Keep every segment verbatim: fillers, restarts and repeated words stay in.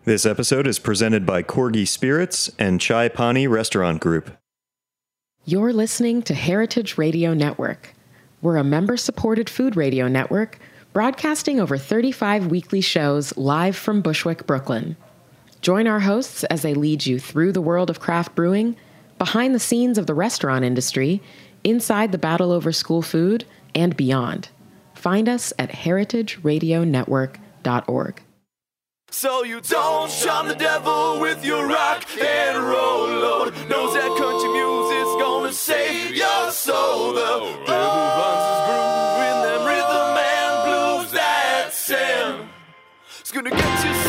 This episode is presented by Corgi Spirits and Chai Pani Restaurant Group. You're listening to Heritage Radio Network. We're a member-supported food radio network broadcasting over thirty-five weekly shows live from Bushwick, Brooklyn. Join our hosts as they lead you through the world of craft brewing, behind the scenes of the restaurant industry, inside the battle over school food, and beyond. Find us at heritage radio network dot org. So you don't shun the devil with your rock and roll load. Knows that country music's gonna save your soul. The devil runs his groove in them rhythm and blues that sound. It's gonna get you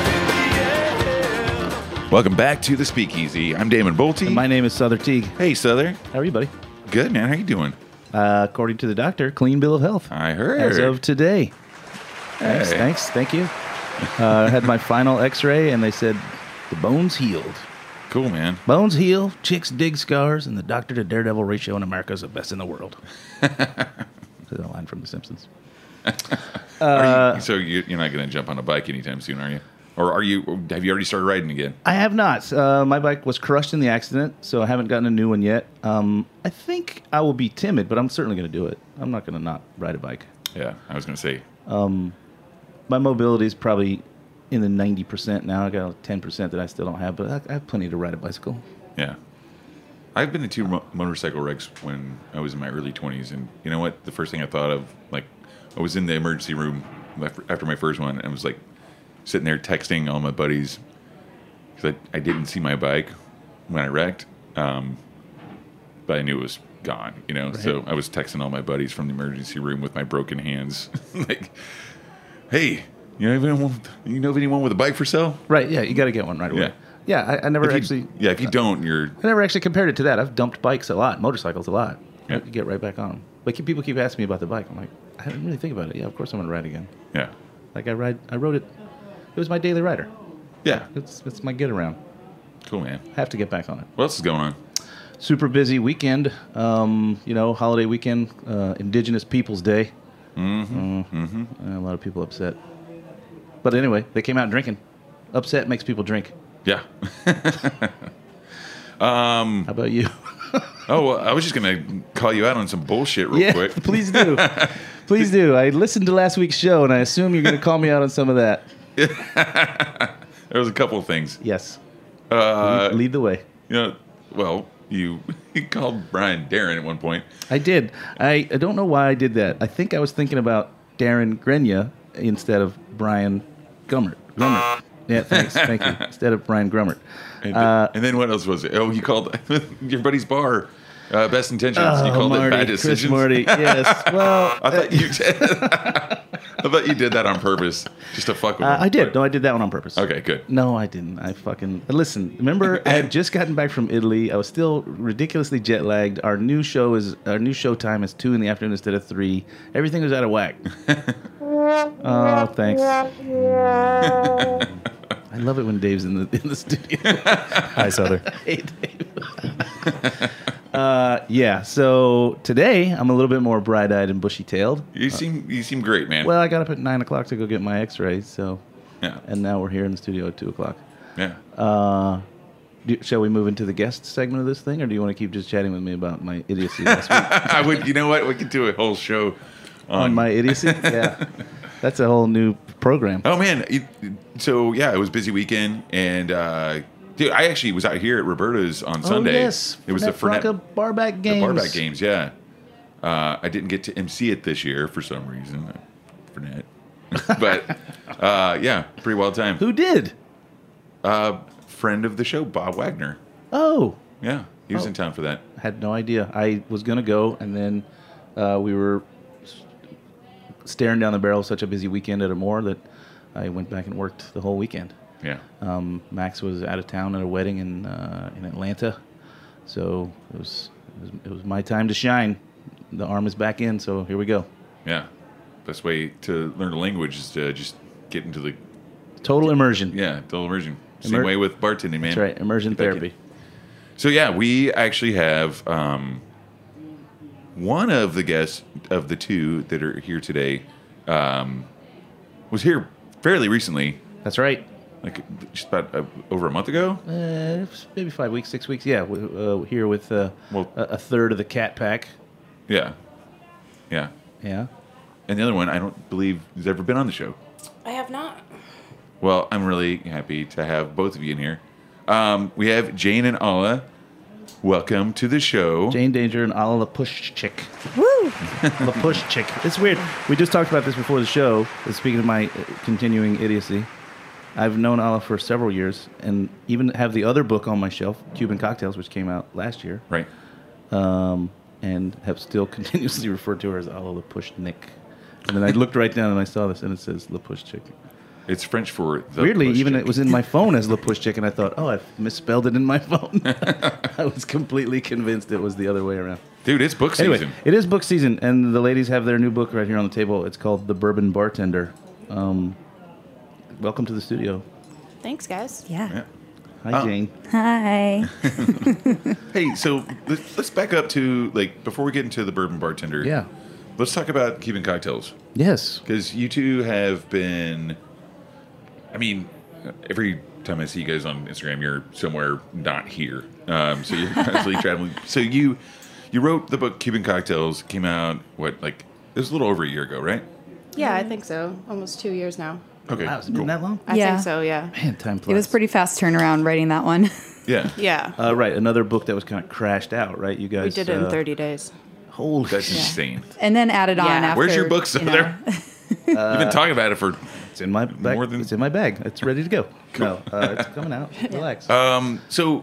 some in the end. Welcome back to the Speakeasy. I'm Damon Bolte. And my name is Souther Teague. Hey, Souther. How are you, buddy? Good, man. How you doing? Uh, according to the doctor, clean bill of health. I heard. As of today. Thanks, Hey. thanks, thank you. Uh, I had my final x-ray, and they said the bone's healed. Cool, man. Bones heal, chicks dig scars, and the doctor to daredevil ratio in America is the best in the world. That's a line from The Simpsons. Are you, so you, you're not going to jump on a bike anytime soon, are you? Or are you? Have you already started riding again? I have not. Uh, my bike was crushed in the accident, so I haven't gotten a new one yet. Um, I think I will be timid, but I'm certainly going to do it. I'm not going to not ride a bike. Yeah, I was going to say. My mobility is probably in the ninety percent now. I got ten percent that I still don't have, but I, I have plenty to ride a bicycle. Yeah. I've been in two mo- motorcycle wrecks when I was in my early twenties, and you know what? The first thing I thought of, like, I was in the emergency room after my first one, and I was like sitting there texting all my buddies because I, I didn't see my bike when I wrecked, um, but I knew it was gone, you know. Right. So I was texting all my buddies from the emergency room with my broken hands, like, "Hey, you know of anyone? You know of anyone with a bike for sale?" Right? Yeah, you got to get one right away. Yeah. Yeah, I, I never If you- actually. yeah, if you don't, you're I never actually compared it to that. I've dumped bikes a lot, motorcycles a lot. Yeah. I get right back on them. But keep- people keep asking me about the bike. I'm like, I didn't really think about it. Yeah, of course I'm gonna ride again. yeah, Like I ride, I rode it. It was my daily rider. yeah. It's it's my get around. Cool, man. I have to get back on it. What else is going on? Super busy weekend. Um, you know, holiday weekend, uh, Indigenous Peoples Day. Mm-hmm. Mm-hmm. A lot of people upset. But anyway, they came out drinking. Upset makes people drink. Yeah. How about you? Oh, well, I was just gonna call you out on some bullshit real yeah, quick. please do. Please do. I listened to last week's show, and I assume you're going to call me out on some of that. There was a couple of things. Yes. Uh, lead, lead the way. You know, well, you, you called Brian Darren at one point. I did. I, I don't know why I did that. I think I was thinking about Darren Grenia instead of Brian Gummert. Grummert. Yeah, thanks. Thank you. Instead of Brian Grummert. And, Uh, and then what else was it? Oh, you called your buddy's bar. Uh, best intentions. you Oh, called Marty, it bad Chris decisions. Marty. Yes. Well, I thought you did. I thought you did that on purpose, just to fuck with uh, him. I did. But- No, I did that one on purpose. Okay, good. No, I didn't. I fucking listen. Remember, I had just gotten back from Italy. I was still ridiculously jet lagged. Our new show is our new show time is two in the afternoon instead of three. Everything was out of whack. Oh, thanks. I love it when Dave's in the in the studio. Hi, Souther. Hey, Dave. uh, yeah. So today I'm a little bit more bright-eyed and bushy-tailed. You seem you seem great, man. Well, I got up at nine o'clock to go get my X-rays. So, yeah, and now we're here in the studio at two o'clock. yeah. Uh, do, shall we move into the guest segment of this thing, or do you want to keep just chatting with me about my idiocy last week? I would. You know what? We could do a whole show on, On my idiocy? Yeah. That's a whole new program. Oh man! It, so yeah, it was a busy weekend, and uh, dude, I actually was out here at Roberta's on Sunday. Oh, yes. It was the Fernet Fernet, Branca Barback the Games. Barback Games. Yeah, uh, I didn't get to M C it this year for some reason. Fernet, but uh, yeah, pretty wild time. Who did? Uh, friend of the show, Bob Wagner. Oh, Yeah, he was Oh. in town for that. I had no idea. I was going to go, and then uh, we were s- staring down the barrel of such a busy weekend at Amore that I went back and worked the whole weekend. Yeah, Um, Max was out of town at a wedding in uh, in Atlanta, so it was, it was it was my time to shine. The arm is back in, so here we go. yeah. Best way to learn a language is to just get into the Total immersion. yeah, total immersion. Same Immer- way with bartending, man. That's right, immersion Get back in. therapy. So yeah, we actually have um, one of the guests of the two that are here today um, was here fairly recently. That's right. like just about uh, over a month ago. Uh, maybe five weeks, six weeks. Yeah, w- uh, here with uh, Well- a, a third of the Cat Pack. Yeah, yeah. Yeah. And the other one, I don't believe has ever been on the show. I have not. Well, I'm really happy to have both of you in here. Um, we have Jane and Alla. Welcome to the show. Jane Danger and Ala Lapushchik. Woo! Lapushchik. It's weird. We just talked about this before the show. Speaking of my uh, continuing idiocy, I've known Ala for several years, and even have the other book on my shelf, Cuban Cocktails, which came out last year. Right. Um, and have still continuously referred to her as Ala Lapushnik. And then I looked right down and I saw this, and it says Lapushchik. It's French for the Weirdly, push even chick. it was in my phone as Lapushchik, and I thought, oh, I've misspelled it in my phone. I was completely convinced it was the other way around. Dude, it's book season. Anyway, it is book season, and the ladies have their new book right here on the table. It's called The Bourbon Bartender. Um, welcome to the studio. Thanks, guys. Yeah. Yeah. Hi, Oh. Jane. Hi. Hey, so let's, let's back up to, like, before we get into the bourbon bartender. Yeah. Let's talk about Cuban Cocktails. Yes. Because you two have been, I mean, every time I see you guys on Instagram, you're somewhere not here. Um, so you're constantly traveling. So you you wrote the book Cuban Cocktails, came out, what, like, it was a little over a year ago, right? Yeah, I think so. Almost two years now. Okay, Wow, has it cool. been that long? I Yeah. think so, yeah. Man, time flies. It was pretty fast turnaround writing that one. Yeah. Yeah. Uh, right, another book that was kind of crashed out, right? You guys. we did it uh, in thirty days. Holy That's shit. insane. And then added on Yeah. after. Where's your books you over know. there? You've been talking about it for. It's in my bag. More than- It's in my bag. It's ready to go. No, uh, it's coming out. Relax. Um, so,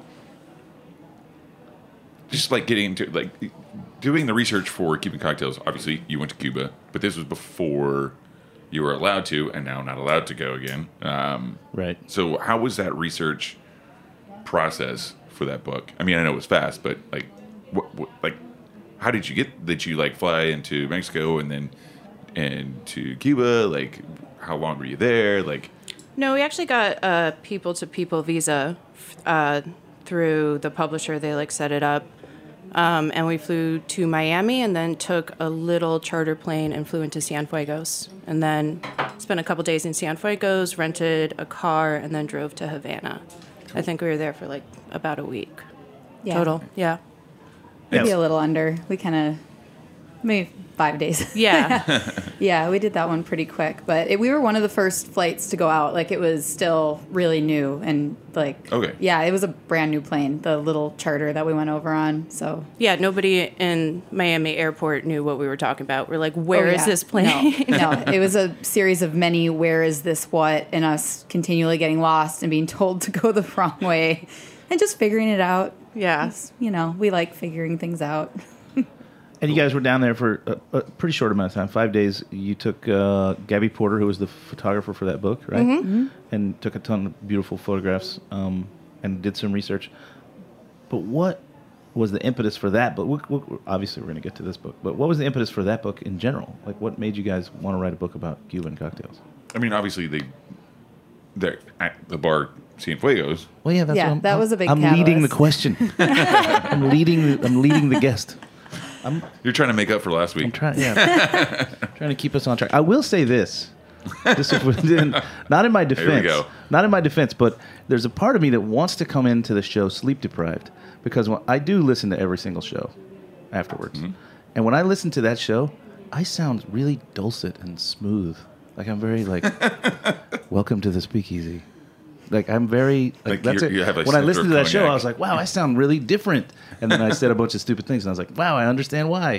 just like getting into like doing the research for Cuban Cocktails. Obviously, you went to Cuba, but this was before you were allowed to, and now not allowed to go again. Um, right. so, how was that research process for that book? I mean, I know it was fast, but like, what, what like, how did you get? Did you like fly into Mexico and then and to Cuba? Like, how long were you there? Like, No, we actually got a people-to-people visa uh, through the publisher. They like set it up, um, and we flew to Miami, and then took a little charter plane and flew into Cienfuegos, and then spent a couple days in Cienfuegos, rented a car, and then drove to Havana. I think we were there for like about a week Yeah. total. Yeah, Maybe a little under. We kind of, maybe five days. yeah, Yeah, we did that one pretty quick. But it, we were one of the first flights to go out. Like, it was still really new. And, like, Okay. yeah, it was a brand new plane, the little charter that we went over on. So, yeah. Nobody in Miami airport knew what we were talking about. We're like, "Where Oh, is yeah. this plane?" No, no, it was a series of many where is this what, and us continually getting lost and being told to go the wrong way and just figuring it out. Yeah. It's, you know, we like figuring things out. And you guys were down there for a, a pretty short amount of time, five days. You took uh, Gabby Porter, who was the photographer for that book, right? Mm-hmm. And took a ton of beautiful photographs um, and did some research. But what was the impetus for that book? We, we, obviously, we're going to get to this book. But what was the impetus for that book in general? Like, what made you guys want to write a book about Cuban cocktails? I mean, obviously they they're at the bar Cienfuegos. Well, yeah, that's Yeah, what I'm, that was a big I'm leading the catalyst. question. I'm leading. The, I'm leading the guest. I'm, You're trying to make up for last week. I'm trying. Yeah, trying to keep us on track. I will say this. This is within, not in my defense. There we go. Not in my defense, but there's a part of me that wants to come into the show sleep deprived because when, I do listen to every single show afterwards, Mm-hmm. and when I listen to that show, I sound really dulcet and smooth. Like I'm very like, welcome to the speakeasy. Like I'm very like, Like that's you're- it. you have a When I sip listened or to that show, cognac. I was like, wow, I sound really different. And then I said a bunch of stupid things, and I was like, wow, I understand why.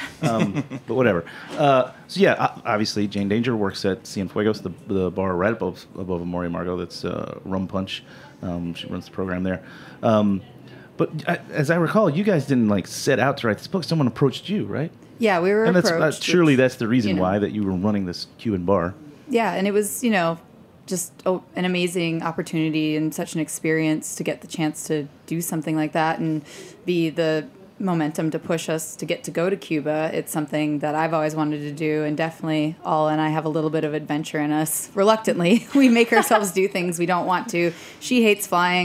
Um, but whatever. Uh, so yeah, o- obviously Jane Danger works at Cienfuegos, the the bar right above above Amor y Amargo. That's uh, Rum Punch. Um, she runs the program there. Um, but I, as I recall, you guys didn't like set out to write this book. Someone approached you, right? Yeah, we were And that's uh, approached. surely which, that's the reason you know, why that you were running this Cuban bar. Yeah, and it was, you know, just a, an amazing opportunity and such an experience to get the chance to do something like that and be the momentum to push us to get to go to Cuba. It's something that I've always wanted to do, and definitely All and I have a little bit of adventure in us. Reluctantly, we make ourselves do things we don't want to. She hates flying.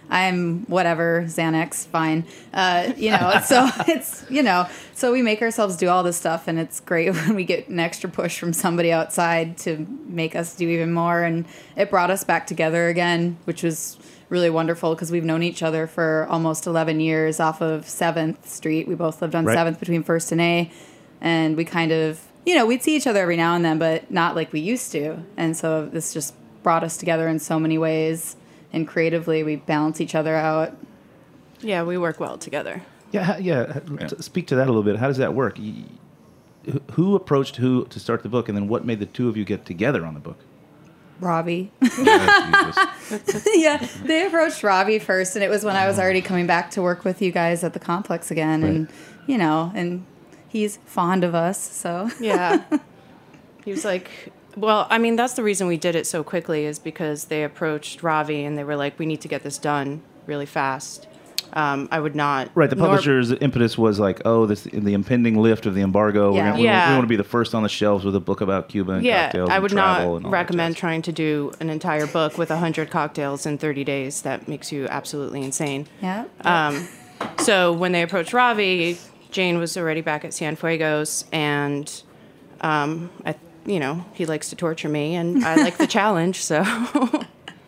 I'm whatever, Xanax, fine. Uh, you know, so it's, you know, so we make ourselves do all this stuff, and it's great when we get an extra push from somebody outside to make us do even more. And it brought us back together again, which was really wonderful because we've known each other for almost eleven years off of seventh Street. We both lived on Right. seventh between first and A, and we kind of, you know, we'd see each other every now and then, but not like we used to. And so this just brought us together in so many ways. And creatively, we balance each other out. Yeah, we work well together. Yeah, ha- yeah. Yeah. T- Speak to that a little bit. How does that work? Y- who- Who approached who to start the book, and then what made the two of you get together on the book? Robbie. Yeah, Jesus. Yeah, they approached Robbie first, and it was when I was already coming back to work with you guys at the complex again. And, Right. you know, and he's fond of us, so. Yeah. He was like, well, I mean, that's the reason we did it so quickly is because they approached Ravi and they were like, we need to get this done really fast. Um, I would not. Right, the nor- publisher's impetus was like, oh, this the impending lift of the embargo. We're Yeah. gonna, we, Yeah. we want to be the first on the shelves with a book about Cuba and Yeah, cocktails I and would travel not and all that recommend jazz. trying to do an entire book with one hundred cocktails in thirty days. That makes you absolutely insane. Yeah. Um, so when they approached Ravi, Jane was already back at Cienfuegos, and um, I, you know, he likes to torture me, and I like the challenge, so, so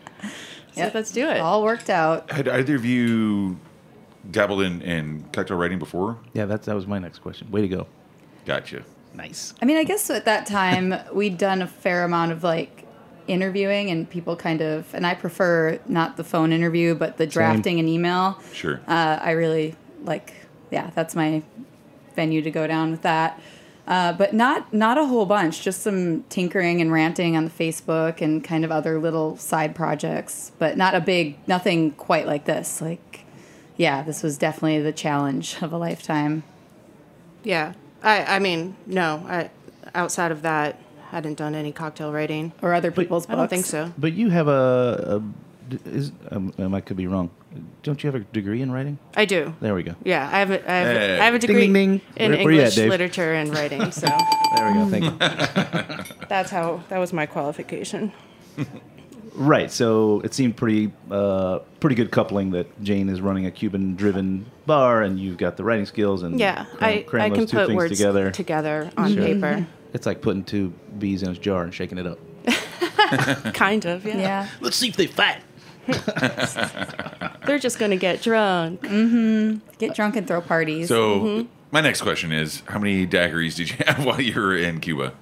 Yep. let's do it. All worked out. Had either of you dabbled in, in cocktail writing before? Yeah, that's, that was my next question. Way to go. Gotcha. Nice. I mean, I guess at that time, we'd done a fair amount of, like, interviewing, and people kind of, and I prefer not the phone interview, but the drafting and email. Sure. Uh, I really like, yeah, that's my venue to go down with that. Uh, but not not a whole bunch, just some tinkering and ranting on the Facebook and kind of other little side projects, but not a big, nothing quite like this. Like, yeah, this was definitely the challenge of a lifetime. Yeah, I, I mean, no, I, outside of that, I hadn't done any cocktail writing. Or other people's books. I don't think so. But you have a, a is um, um, I could be wrong. Don't you have a degree in writing? I do. There we go. Yeah, I have a, I have, a, Hey. I have a Ding, degree ding, ding. in Where- where you at, English Dave? literature and writing, so There we go. Thank you. that's how that was my qualification. Right. So it seemed pretty, uh, pretty good coupling that Jane is running a Cuban-driven bar, and you've got the writing skills, and Yeah, cram, I, cram I those can two put things words together. together on Sure. paper. It's like putting two bees in a jar and shaking it up. Kind of, yeah. Yeah. Let's see if they fight. They're just going to get drunk. Get drunk and throw parties. So, Mm-hmm. my next question is, how many daiquiris did you have while you were in Cuba?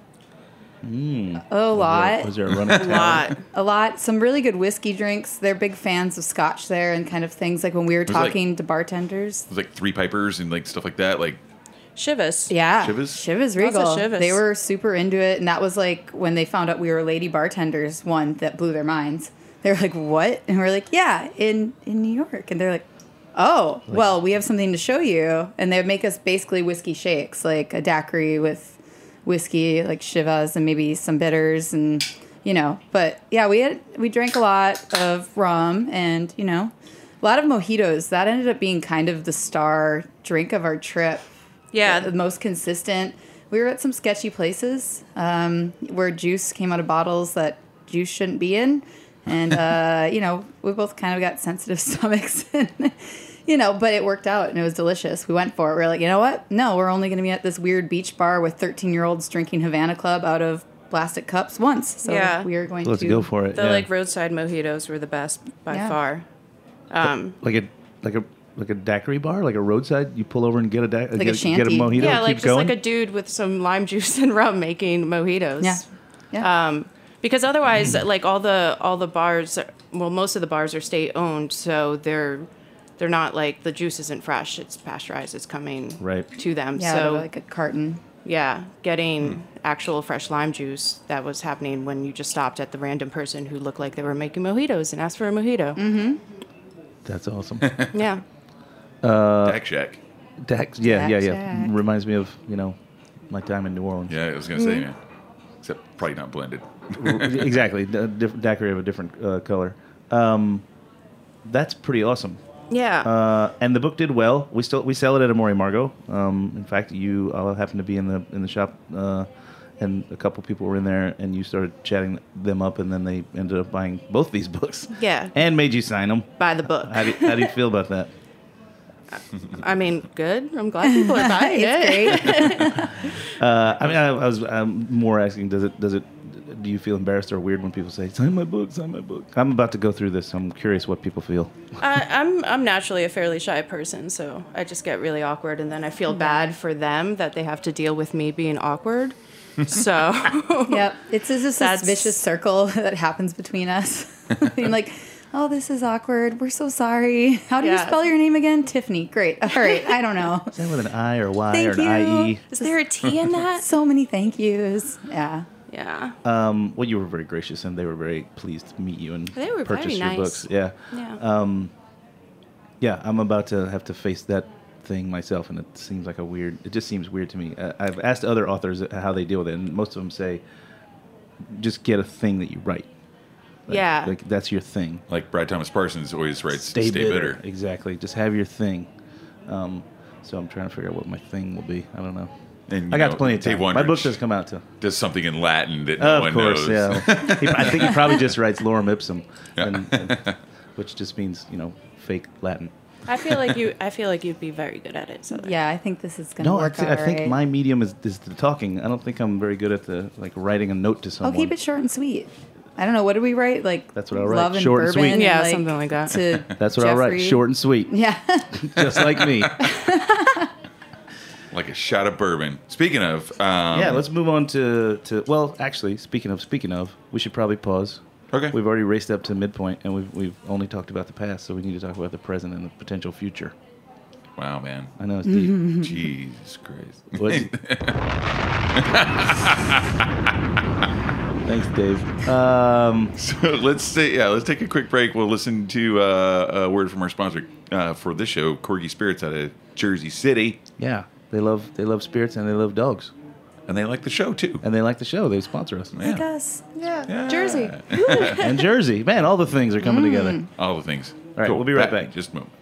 a lot. Was there a running A lot. A lot. Some really good whiskey drinks. They're big fans of scotch there and kind of things like when we were was like- talking to bartenders. It was like three pipers and like stuff like that. Like, Shivas. Yeah. Chivas? Chivas Lots of Regal. Chivas. They were super into it. And that was like when they found out we were lady bartenders, one that blew their minds. They were like, what? And we're like, yeah, in, in New York. And they're like, oh, well, we have something to show you. And they would make us basically whiskey shakes, like a daiquiri with whiskey, like Chivas and maybe some bitters and, you know. But yeah, we had we drank a lot of rum and, you know, a lot of mojitos. That ended up being kind of the star drink of our trip. Yeah. The most consistent. We were at some sketchy places um, where juice came out of bottles that juice shouldn't be in. And, uh, you know, we both kind of got sensitive stomachs. And, you know, but it worked out and it was delicious. We went for it. We are like, you know what? No, we're only going to be at this weird beach bar with thirteen-year-olds drinking Havana Club out of plastic cups once. So Yeah. we are going Let's to go for it. The yeah. like roadside mojitos were the best by Yeah. far. Um, like a like a like a daiquiri bar, like a roadside. You pull over and get a da- a get, get a shanty. mojito. yeah, keep like just going. like a dude with some lime juice and rum making mojitos. Yeah. Yeah. Um, because otherwise, like all the all the bars, are- well, most of the bars are state owned, so they're they're not like the juice isn't fresh; it's pasteurized. It's coming Right. to them. yeah, so like a carton. yeah, getting actual fresh lime juice that was happening when you just stopped at the random person who looked like they were making mojitos and asked for a mojito. Mm-hmm. That's awesome. Yeah, Dak Shack. Dax, yeah, yeah, yeah. Jack. Reminds me of you know my time in New Orleans. Yeah, I was gonna say, yeah. Except probably not blended. exactly. D- diff- daiquiri of a different uh, color. Um, that's pretty awesome. yeah. Uh, and the book did well. We still we sell it at Amore Margot. Um, in fact, you all happen to be in the in the shop uh, and a couple people were in there, and you started chatting them up, and then they ended up buying both these books. Yeah. And made you sign them. Buy the book. How do you, how do you feel about that? I mean, good. I'm glad people are buying it. Great. Uh, I mean, I, I was I'm more asking, does it does it do you feel embarrassed or weird when people say, sign my book, sign my book? I'm about to go through this, so I'm curious what people feel. I, I'm I'm naturally a fairly shy person, so I just get really awkward, and then I feel bad for them that they have to deal with me being awkward. So Yep. It's just this That's- vicious circle that happens between us. Being like, oh, this is awkward. We're so sorry. How do you Yeah. spell your name again? Tiffany. Great. All right. I don't know. Is that with an I or Y Thank or an you. I E? is there a T in that? So many thank yous. Yeah. Yeah. Um, well, you were very gracious, and they were very pleased to meet you and They were purchase very your nice. books. Yeah. Yeah. Um, yeah, I'm about to have to face that thing myself, and it seems like a weird. It just seems weird to me. Uh, I've asked other authors how they deal with it, and most of them say, "Just get a thing that you write." Like, Yeah. like that's your thing. Like Brad Thomas Parsons always writes, Stay, "Stay, bitter. bitter." Exactly. Just have your thing. Um, so I'm trying to figure out what my thing will be. I don't know. And, I you got know, plenty of Dave time. My book Wondrich does come out too. does something in Latin that no Of one course, knows. yeah. He, I think he probably just writes lorem ipsum, Yeah. and, and, which just means, you know, fake Latin. I feel like you. I feel like you'd be very good at it. So Yeah. I think this is going to No, I, work th- out I think right. my medium is, is the talking. I don't think I'm very good at the like writing a note to Oh, someone. keep it short and sweet. I don't know. What do we write? Like That's what I'll write. Love and Short and bourbon sweet. Yeah, like, something like that. To That's what I'll write. Jeffrey. Short and sweet, Yeah. just like me. Like a shot of bourbon. Speaking of, um, Yeah, let's move on to, to well, actually, speaking of speaking of, we should probably pause. Okay. We've already raced up to midpoint, and we've we've only talked about the past, so we need to talk about the present and the potential future. Wow, man. I know it's deep. Jesus Christ. What? Thanks, Dave. Um, So let's say, yeah, let's take a quick break. We'll listen to uh, a word from our sponsor uh, for this show, Corgi Spirits out of Jersey City, yeah, they love they love spirits and they love dogs, and they like the show too. and they like the show. They sponsor us. Yeah. Like us. Yeah. Yeah. Jersey. And Jersey, man, all the things are coming together. All the things. All right, we'll be right back. in Just a moment.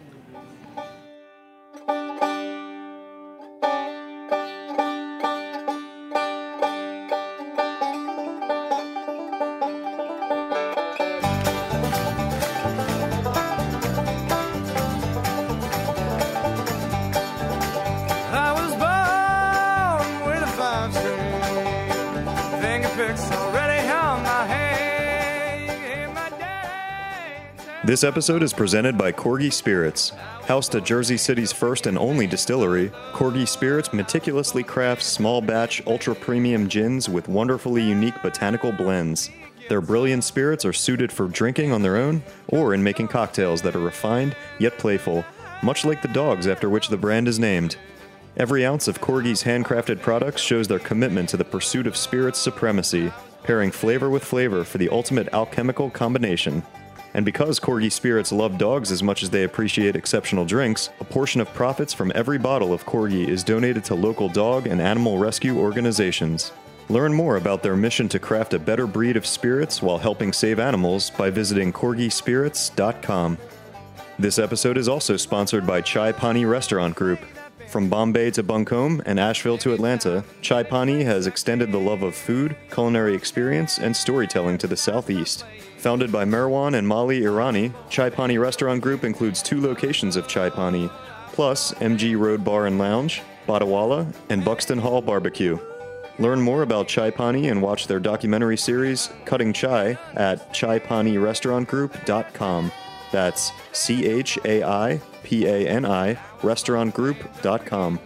I was born with a five string, finger picks already on my hand. My daddy. This episode is presented by Corgi Spirits. Housed at Jersey City's first and only distillery, Corgi Spirits meticulously crafts small batch, ultra premium gins with wonderfully unique botanical blends. Their brilliant spirits are suited for drinking on their own or in making cocktails that are refined yet playful, much like the dogs after which the brand is named. Every ounce of Corgi's handcrafted products shows their commitment to the pursuit of spirits supremacy, pairing flavor with flavor for the ultimate alchemical combination. And because Corgi Spirits love dogs as much as they appreciate exceptional drinks, a portion of profits from every bottle of Corgi is donated to local dog and animal rescue organizations. Learn more about their mission to craft a better breed of spirits while helping save animals by visiting corgi spirits dot com. This episode is also sponsored by Chai Pani Restaurant Group. From Bombay to Buncombe and Asheville to Atlanta, Chai Pani has extended the love of food, culinary experience, and storytelling to the Southeast. Founded by Marwan and Mali Irani, Chai Pani Restaurant Group includes two locations of Chai Pani, plus M G Road Bar and Lounge, Badawala, and Buxton Hall Barbecue. Learn more about Chai Pani and watch their documentary series, Cutting Chai, at chai pani restaurant group dot com. That's C H A I P A N I restaurant group dot com.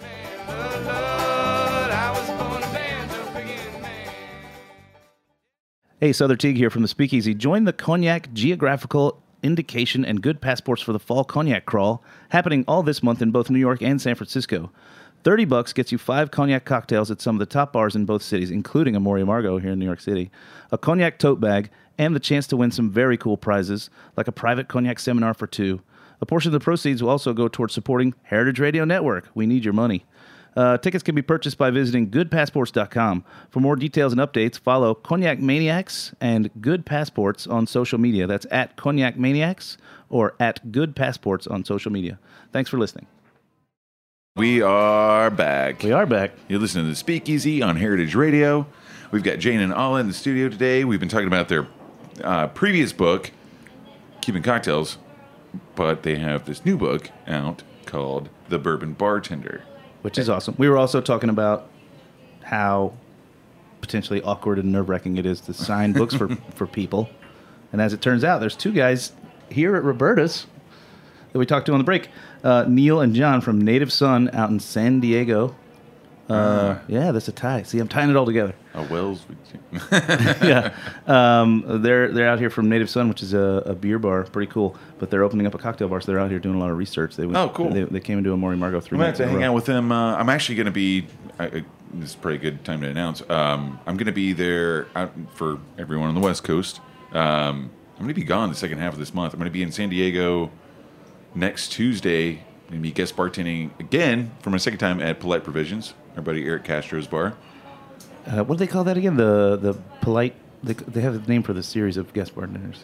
I was born a banjo picking man. Hey, Souther Teague here from the Speakeasy. Join the Cognac Geographical Indication and Good Passports for the Fall Cognac Crawl, happening all this month in both New York and San Francisco. thirty bucks gets you five cognac cocktails at some of the top bars in both cities, including Amore Margot here in New York City, a cognac tote bag, and the chance to win some very cool prizes, like a private cognac seminar for two. A portion of the proceeds will also go towards supporting Heritage Radio Network. We need your money. Uh, tickets can be purchased by visiting good passports dot com. For more details and updates, follow Cognac Maniacs and Good Passports on social media. That's at Cognac Maniacs or at Good Passports on social media. Thanks for listening. We are back. We are back. You're listening to the Speakeasy on Heritage Radio. We've got Jane and Alla in the studio today. We've been talking about their uh, previous book, Cuban Cocktails, but they have this new book out called The Bourbon Bartender. Which is awesome. We were also talking about how potentially awkward and nerve-wracking it is to sign books for, for people. And as it turns out, there's two guys here at Roberta's that we talked to on the break. Uh, Neil and John from Native Son out in San Diego. Uh, uh, yeah, that's a tie. See, I'm tying it all together. A Wells. yeah. Um, they're they're out here from Native Son, which is a, a beer bar. Pretty cool. But they're opening up a cocktail bar, so they're out here doing a lot of research. They went, oh, cool. They, they came into a Maury Margo three I'm going nights to in a hang row. out with them. Uh, I'm actually going to be... I, I, this is a pretty good time to announce. Um, I'm going to be there out for everyone on the West Coast. Um, I'm going to be gone the second half of this month. I'm going to be in San Diego next Tuesday. I'm going to be guest bartending again for my second time at Polite Provisions, our buddy Eric Castro's bar. Uh, what do they call that again? The the polite. They, they have a name for the series of guest bartenders.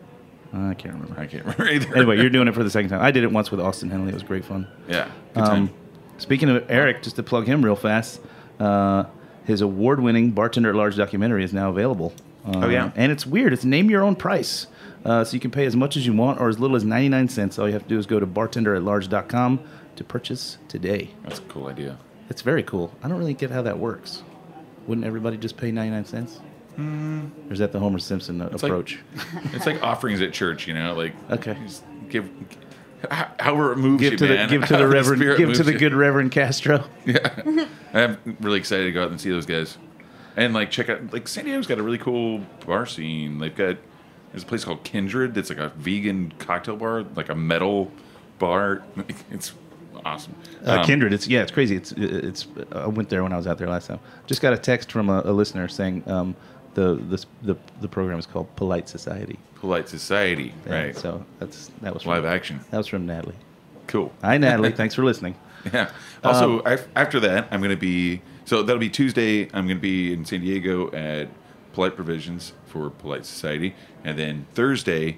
Uh, I can't remember. I can't remember either. Anyway, you're doing it for the second time. I did it once with Austin Henley. It was great fun. Yeah, good time. Um, speaking of Eric, just to plug him real fast, uh, his award-winning Bartender at Large documentary is now available. Uh, Oh, yeah? And it's weird. It's name your own price. Uh, so you can pay as much as you want or as little as ninety-nine cents. All you have to do is go to bartender at large dot com to purchase today. That's a cool idea. It's very cool. I don't really get how that works. Wouldn't everybody just pay ninety-nine cents? Mm. Or is that the Homer Simpson uh, It's approach? Like, it's like offerings at church, you know? Like, Okay. just give... However it moves give you, to the man. give to the However Reverend Spirit give to moves the you. good Reverend Castro. Yeah, I'm really excited to go out and see those guys, and like check out like San Diego's got a really cool bar scene. They've got there's a place called Kindred that's like a vegan cocktail bar, like a metal bar. It's awesome. Uh, Um, Kindred, it's yeah, it's crazy. It's it's. I went there when I was out there last time. Just got a text from a, a listener saying um, the this the the program is called Polite Society. Polite Society, Yeah, right? So that's that was from, Live action. That was from Natalie. Cool. Hi Natalie, thanks for listening. Yeah. Also, af- after that, I'm going to be so that'll be Tuesday. I'm going to be in San Diego at Polite Provisions for Polite Society, and then Thursday,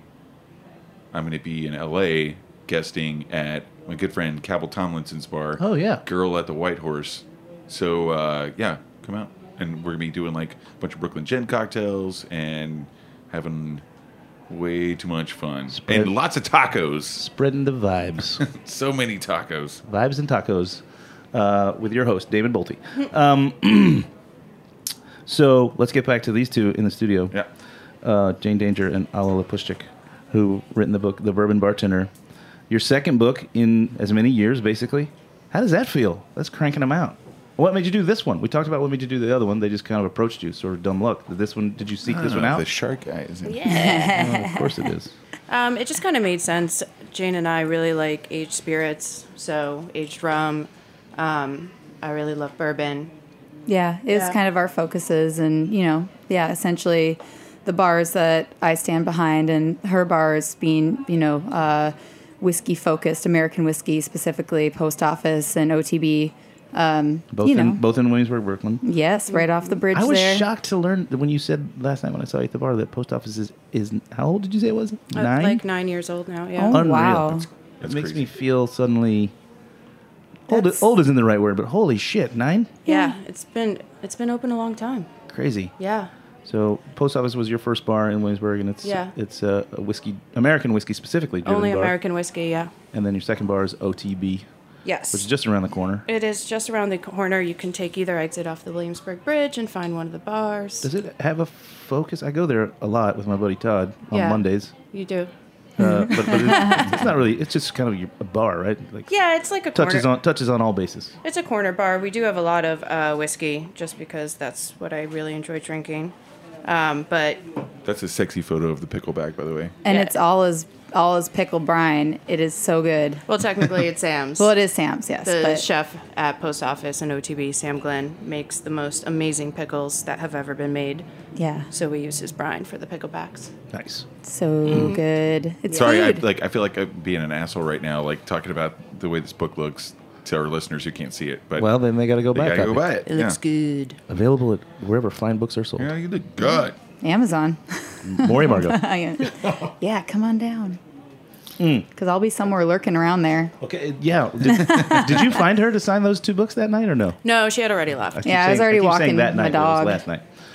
I'm going to be in L A guesting at my good friend Cabell Tomlinson's bar. Oh, yeah. Girl at the White Horse. So uh, yeah, come out, and we're going to be doing like a bunch of Brooklyn Gin cocktails and having way too much fun Spread- and lots of tacos. Spreading the vibes, So many tacos. vibes and tacos, uh, with your host David Bolte. Um, so let's get back to these two in the studio. Yeah. uh, Jane Danger and Alla Lapushchik, who written the book The Bourbon Bartender. Your second book in as many years, basically. How does that feel? That's cranking them out. What made you do this one? We talked about what made you do the other one. They just kind of approached you, sort of dumb luck. Did this one? Did you seek this one out? The shark guy is in. Yeah. Oh, of course it is. Um, it just kind of made sense. Jane and I really like aged spirits, so aged rum. Um, I really love bourbon. Yeah, it was Yeah. kind of our focuses, and you know, yeah, essentially the bars that I stand behind, and her bars being, you know, uh, whiskey focused, American whiskey specifically, Post Office and O T B. Um, Both you know, in both in Williamsburg, Brooklyn. yes, right off the bridge I was there. shocked to learn that when you said last night when I saw you at the bar that post office is, is how old did you say it was? I'm Nine. like nine years old now. Yeah. Oh, Unreal. wow. That's- That's it makes crazy. me feel suddenly old. That's- Old isn't the right word, but holy shit, nine. Yeah, it's been it's been open a long time. Crazy. Yeah. So, Post Office was your first bar in Williamsburg, and it's Yeah. it's uh, a whiskey, American whiskey specifically. driven Only bar. American whiskey, yeah. And then your second bar is O T B, Yes. which is just around the corner. It is just around the corner. You can take either exit off the Williamsburg Bridge and find one of the bars. Does it have a focus? I go there a lot with my buddy Todd on Yeah. Mondays, You do. uh, but, but it, it's not really. It's just kind of your- a bar, right? Like Yeah, it's like a touches corner. on touches on all bases. It's a corner bar. We do have a lot of uh, whiskey, just because that's what I really enjoy drinking. Um, but That's a sexy photo of the pickleback, by the way. and Yeah. it's all as all as pickled brine. It is so good. well, technically it's Sam's. Well, it is Sam's, yes, The but chef at Post Office and O T B, Sam Glenn, makes the most amazing pickles that have ever been made. yeah, So we use his brine for the picklebacks. Nice. so good. It's Sorry, I good. like. I feel like I'm being an asshole right now, like talking about the way this book looks to our listeners who can't see it. But Well, then they got to go they buy a gotta go copy. buy it. It looks good. Available at wherever fine books are sold. Yeah, you look good. Amazon. Maury Margo. Yeah, come on down. Hmm. Because I'll be somewhere lurking around there. Okay, yeah. Did, did you find her to sign those two books that night or no? No, she had already left. keep Yeah, I was saying- already keep saying walking that my night, but it was dog. last night.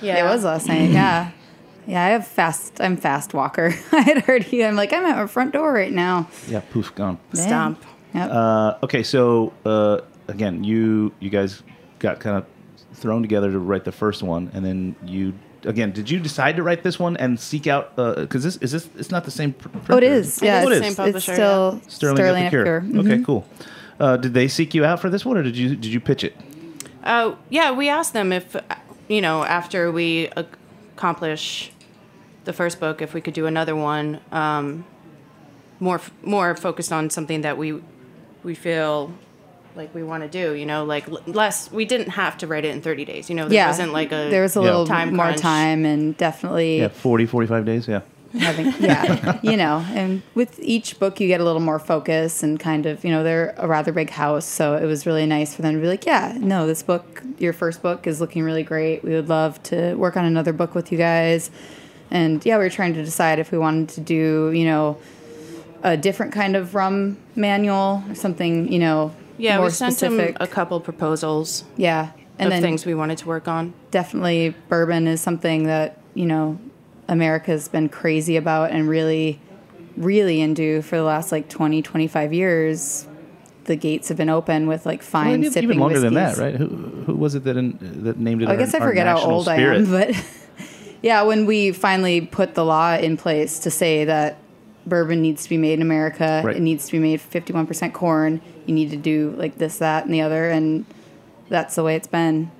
Yeah. It was last night. Yeah. Yeah, I have fast. I'm fast walker. I had heard you. I'm like, I'm at my front door right now. Yeah, poof, gone. Stomp. Yep. Uh, okay, so uh, again, you you guys got kind of thrown together to write the first one, and then you again, did you decide to write this one and seek out? Because this is this it's not the same. Pr- oh, it printer. is. Yeah, Oh, it Same is. publisher, it's still yeah. Sterling, Sterling Epicure. Epicure. Okay, Mhm. cool. Uh, did they seek you out for this one, or did you did you pitch it? Uh, yeah, we asked them if, uh, you know, after we ac- accomplish the first book, if we could do another one, um, more f- more focused on something that we we feel like we want to do. You know, like l- less. We didn't have to write it in thirty days. You know, there Yeah, wasn't like a there was a Yeah. little time more crunch. time, and definitely Yeah, forty, forty-five days. Yeah. having yeah you know, and with each book you get a little more focus and kind of, you know, they're a rather big house, so it was really nice for them to be like, yeah, no, this book, your first book, is looking really great. We would love to work on another book with you guys. And yeah, we were trying to decide if we wanted to do, you know, a different kind of rum manual or something, you know, Yeah, more we sent specific. them a couple proposals yeah, and of then things we wanted to work on. definitely bourbon is something that, you know, America's been crazy about and really, really into for the last like twenty, twenty-five years. The gates have been open with like fine Well, even, sipping even longer than that, whiskeys. right? Who, who was it that in, that named it? I our- guess I our forget how national old spirit? I am, but yeah, when we finally put the law in place to say that bourbon needs to be made in America, Right. it needs to be made fifty-one percent corn, you need to do like this, that, and the other, and that's the way it's been.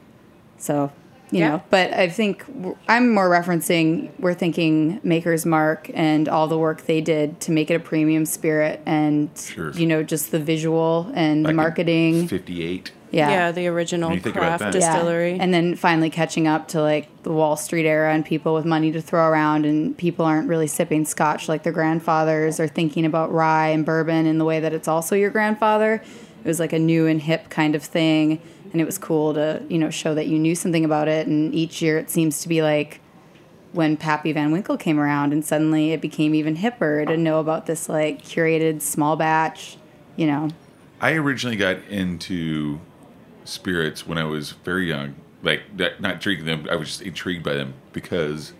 So, you Yeah. know, but I think w- I'm more referencing, we're thinking Maker's Mark and all the work they did to make it a premium spirit and, Sure. you know, just the visual and the Back in marketing. fifty-eight. Yeah. Yeah, the original When you think about craft that. Yeah. distillery. And then finally catching up to like the Wall Street era and people with money to throw around, and people aren't really sipping scotch like their grandfathers or thinking about rye and bourbon in the way that it's also your grandfather. It was like a new and hip kind of thing. And it was cool to, you know, show that you knew something about it. And each year it seems to be like when Pappy Van Winkle came around, and suddenly it became even hipper to know about this like curated small batch, you know. I originally got into spirits when I was very young. Like, not not drinking them, I was just intrigued by them because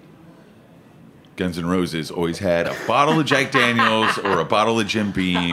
Guns N' Roses always had a bottle of Jack Daniels or a bottle of Jim Beam.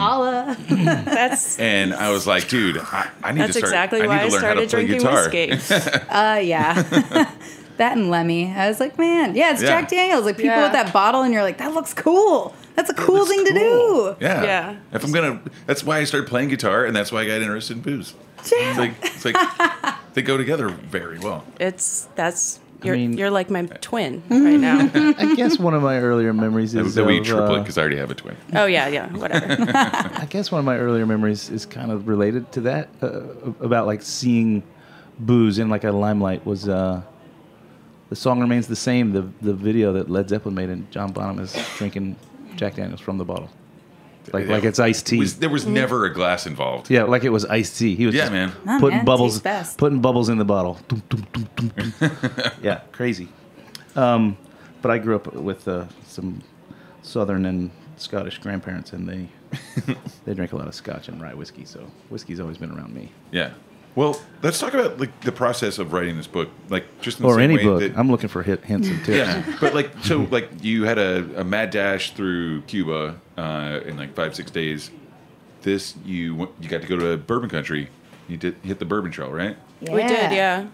That's And I was like, dude, I, I need that's to start. exactly I why need I to learn how to started play drinking guitar. whiskey. Uh, yeah. That and Lemmy. I was like, man, yeah, it's Yeah. Jack Daniels. Like, people Yeah. with that bottle, and you're like, that looks cool. That's a cool That's thing to cool. do. Yeah. Yeah. If I'm gonna, that's why I started playing guitar, and that's why I got interested in booze. It's like, it's like they go together very well. It's that's you're mean- you're like my twin right now. I guess one of my earlier memories That is that we of, triplet uh, because I already have a twin. Oh yeah, yeah, whatever. I guess one of my earlier memories is kind of related to that, uh, about like seeing booze in like a limelight. Was uh, the song remains the same? The the video that Led Zeppelin made, and John Bonham is drinking Jack Daniels from the bottle, like like it's iced tea. It was, there was never a glass involved. Yeah, like it was iced tea. He was Yeah, just man. Oh, putting man, bubbles, tastes best. putting bubbles in the bottle. Dum, dum, dum, dum, dum. Yeah, crazy. Um, but I grew up with uh, some Southern and Scottish grandparents, and they they drink a lot of Scotch and rye whiskey. So whiskey's always been around me. Yeah. Well, let's talk about like the process of writing this book, like just in the Or same any way book. that- I'm looking for hit, hints and tips. yeah, but like so, like you had a, a mad dash through Cuba uh, in like five six days. This you went- you got to go to bourbon country. You did hit the bourbon trail, right? We did, yeah.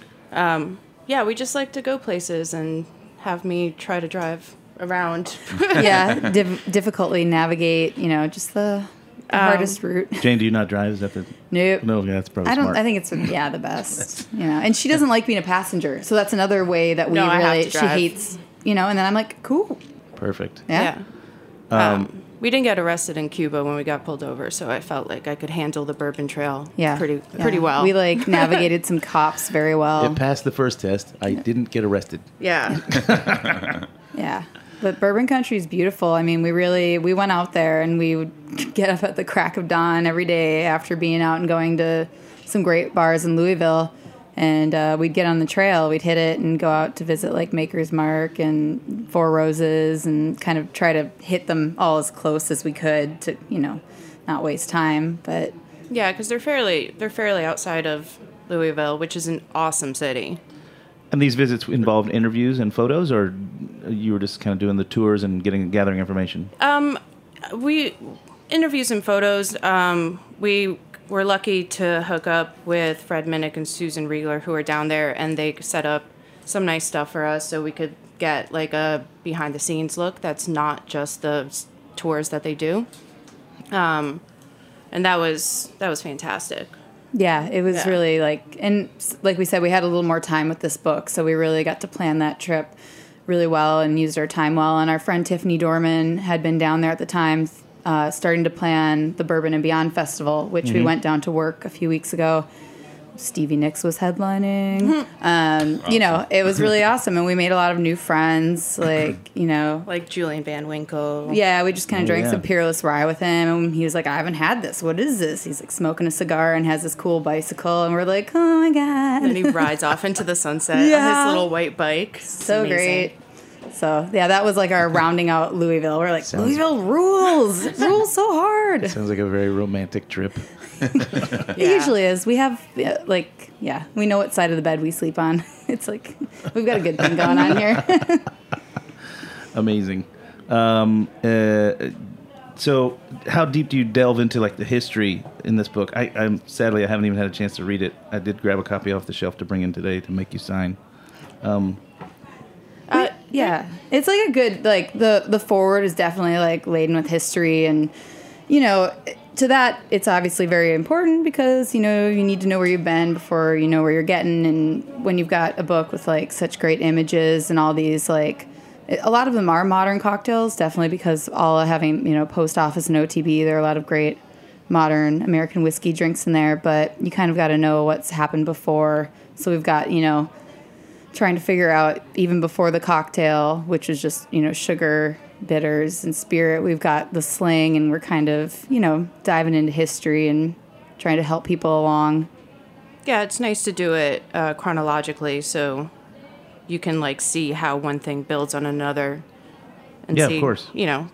Um, yeah, we just like to go places and have me try to drive around. Yeah, div- difficultly navigate, you know, just the, the Um, hardest route. Jane, do you not drive? Is that the Nope. no? Yeah, that's probably I don't. smart. I think it's yeah the best. You know, and she doesn't like being a passenger, so that's another way that we No, I have really. to She drive. hates, you know. And then I'm like, cool. perfect. Yeah. Yeah. Um, we didn't get arrested in Cuba when we got pulled over, so I felt like I could handle the bourbon trail Yeah. pretty Yeah. pretty well. We like navigated some cops very well. It passed the first test. I didn't get arrested. yeah. Yeah. But Bourbon Country is beautiful. I mean, we really, we went out there and we would get up at the crack of dawn every day after being out and going to some great bars in Louisville. And uh, we'd get on the trail, we'd hit it and go out to visit like Maker's Mark and Four Roses and kind of try to hit them all as close as we could to, you know, not waste time. But Yeah, because they're fairly they're fairly outside of Louisville, which is an awesome city. And these visits involved interviews and photos, or you were just kind of doing the tours and getting gathering information? Um, we interviews and photos. Um, we were lucky to hook up with Fred Minnick and Susan Riegler, who are down there, and they set up some nice stuff for us, so we could get like a behind the scenes look. That's not just the s- tours that they do. Um, and that was that was fantastic. Yeah, it was Yeah. really like, and s- like we said, we had a little more time with this book, so we really got to plan that trip really well and used our time well. And our friend Tiffany Dorman had been down there at the time, uh, starting to plan the Bourbon and Beyond Festival, which we went down to work a few weeks ago. Stevie Nicks was headlining. Um, You know, it was really awesome, and we made a lot of new friends. Like, you know, Like Julian Van Winkle. yeah, we just kind Oh, of drank yeah. some Peerless Rye with him, and he was like, "I haven't had this. What is this?" He's like smoking a cigar and has this cool bicycle, and we're like, "Oh my god!" And he rides off into the sunset on Yeah. his little white bike. It's so amazing. great. So yeah, that was like our rounding out Louisville. We're like, Sounds- Louisville rules, rules so hard. Sounds like a very romantic trip. It Yeah. usually is. We have yeah, like yeah, we know what side of the bed we sleep on. It's like we've got a good thing going on here. Amazing. Um, uh, so, how deep do you delve into like the history in this book? I, I'm sadly I haven't even had a chance to read it. I did grab a copy off the shelf to bring in today to make you sign. Uh, Yeah, it's like a good like the the forward is definitely like laden with history, and you know, to that it's obviously very important because you know you need to know where you've been before you know where you're getting, and when you've got a book with like such great images and all these like a lot of them are modern cocktails, definitely because all having you know Post Office and O T B, there are a lot of great modern American whiskey drinks in there, but you kind of got to know what's happened before. So we've got you know. trying to figure out even before the cocktail, which is just, you know, sugar, bitters, and spirit. We've got the sling, and we're kind of, you know, diving into history and trying to help people along. Yeah, it's nice to do it uh, chronologically so you can like see how one thing builds on another. And Yeah, of see, course. You know,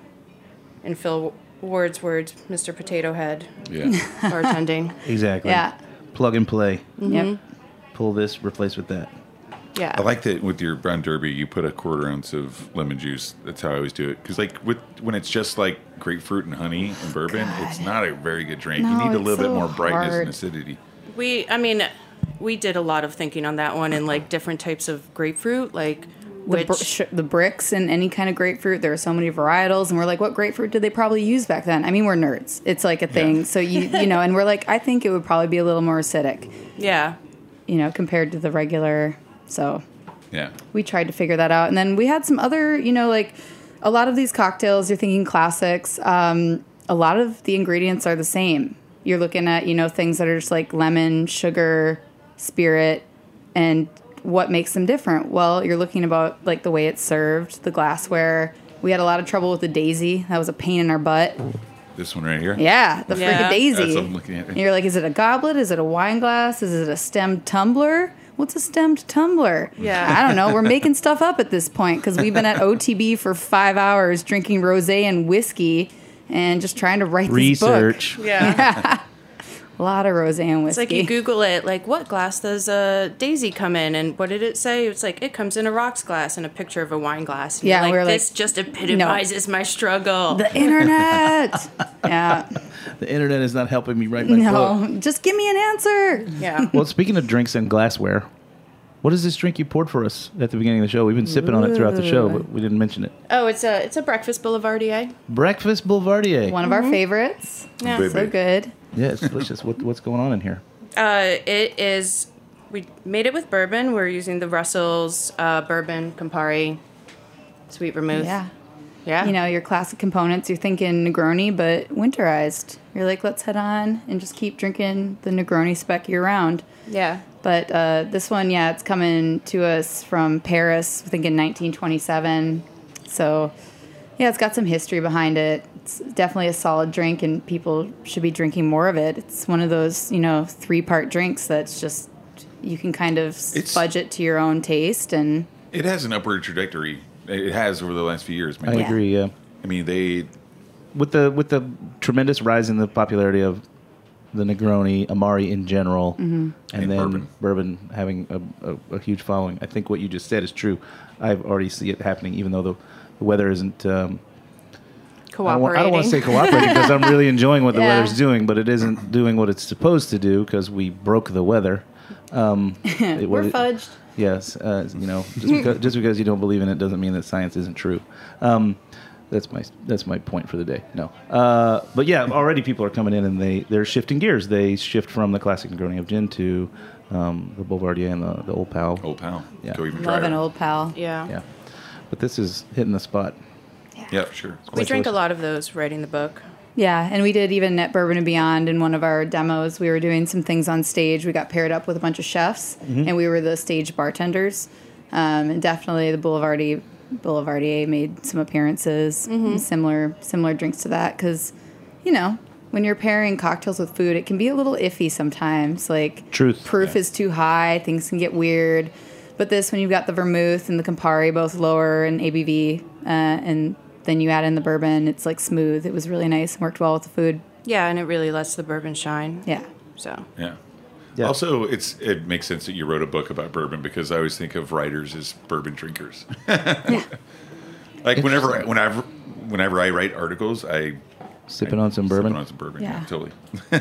in Phil Ward's words, Mister Potato Head Yeah. bartending. Exactly. Yeah. Plug and play. Yep. Pull this, replace with that. Yeah. I like that with your brown derby, you put a quarter ounce of lemon juice. That's how I always do it. Because like with when it's just like grapefruit and honey and bourbon, it's not a very good drink. you No, need a it's little bit so more brightness hard. and acidity. We, I mean, we did a lot of thinking on that one and like different types of grapefruit, like The, which br- sh- the bricks and any kind of grapefruit. There are so many varietals, and we're like, what grapefruit did they probably use back then? I mean, we're nerds. It's like a thing. Yeah. So you you know, and we're like, I think it would probably be a little more acidic, yeah, you know, compared to the regular. So Yeah. we tried to figure that out. And then we had some other, you know, like a lot of these cocktails, you're thinking classics. Um, a lot of the ingredients are the same. You're looking at, you know, things that are just like lemon, sugar, spirit, and what makes them different? Well, you're looking about like the way it's served, the glassware. We had a lot of trouble with the daisy. That was a pain in our butt. This one right here. Yeah, the Yeah. freaking daisy. That's what I'm looking at. And you're like, is it a goblet? Is it a wine glass? Is it a stemmed tumbler? What's a stemmed tumbler? Yeah. I don't know. We're making stuff up at this point because we've been at O T B for five hours drinking rosé and whiskey and just trying to write Research. this book. yeah. A lot of rosé and It's like whiskey. you Google it, like what glass does a daisy come in, and what did it say? It's like it comes in a rocks glass and a picture of a wine glass. And Yeah, you're like, we're like, this just epitomizes my struggle. the internet. Yeah. The internet is not helping me write my book. No, just give me an answer. yeah. Well, speaking of drinks and glassware, what is this drink you poured for us at the beginning of the show? We've been sipping on it throughout the show, but we didn't mention it. Oh, it's a it's a breakfast boulevardier. Breakfast Boulevardier. One of our favorites. Yeah. Baby. So good. Yeah, it's delicious. What, what's going on in here? Uh, it is. We made it with bourbon. We're using the Russell's uh, bourbon Campari, sweet vermouth. Yeah. Yeah. You know, your classic components, you're thinking Negroni, but winterized. You're like, let's head on and just keep drinking the Negroni spec year round. Yeah. But uh, this one, yeah, it's coming to us from Paris, I think in nineteen twenty-seven. So, yeah, it's got some history behind it. It's definitely a solid drink, and people should be drinking more of it. It's one of those, you know, three-part drinks that's just, you can kind of It's- fudge it to your own taste. And It has an upward trajectory. It has over the last few years. I Man. agree. Yeah, I mean, they with the with the tremendous rise in the popularity of the Negroni, Amari in general, Mm-hmm. and, And then bourbon. bourbon, having a, a, a huge following. I think what you just said is true. I've already see it happening, even though the, the weather isn't. Um, I don't, want, I don't want to say cooperating because I'm really enjoying what the Yeah. weather's doing, but it isn't doing what it's supposed to do because we broke the weather. Um, it- We're what it- fudged. Yes, uh, you know, just because, just because you don't believe in it doesn't mean that science isn't true. Um, that's my that's my point for the day. No, uh, but yeah, already people are coming in and they they're shifting gears. They shift from the classic Negroni of gin to um, the Boulevardier and the, the Old Pal. Old Pal. Yeah. Go even Love drier. an old pal. Yeah. Yeah, but this is hitting the spot. Yeah, for sure. We drank a lot of those writing the book. Yeah, and we did even at Bourbon and Beyond in one of our demos. We were doing some things on stage. We got paired up with a bunch of chefs, and we were the stage bartenders. Um, and definitely the Boulevardier, Boulevardier made some appearances, similar similar drinks to that. Because, you know, when you're pairing cocktails with food, it can be a little iffy sometimes. Like Truth. proof Yeah. is too high, things can get weird. But this, when you've got the vermouth and the Campari both lower in A B V, uh, and then you add in the bourbon, it's like smooth. It was really nice and worked well with the food. Yeah, and it really lets the bourbon shine. Yeah. So Yeah. Yeah. Also, it's it makes sense that you wrote a book about bourbon because I always think of writers as bourbon drinkers. Like whenever I- whenever whenever I write articles, I Sipping I- on some bourbon. Sipping on some bourbon. Yeah. Yeah, totally.